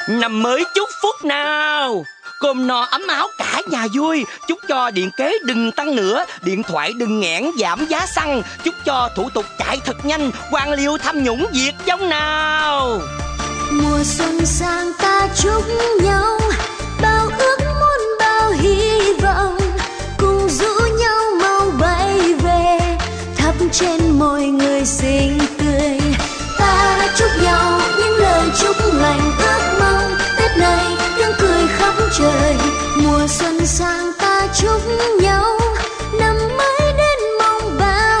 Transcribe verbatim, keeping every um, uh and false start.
Năm mới chúc phúc nào. Cơm no ấm áo cả nhà vui. Chúc cho điện kế đừng tăng nữa, điện thoại đừng nghẽn giảm giá xăng. Chúc cho thủ tục chạy thật nhanh, quan liêu tham nhũng diệt vong nào. Mùa xuân sang ta chúc nhau bao ước mơ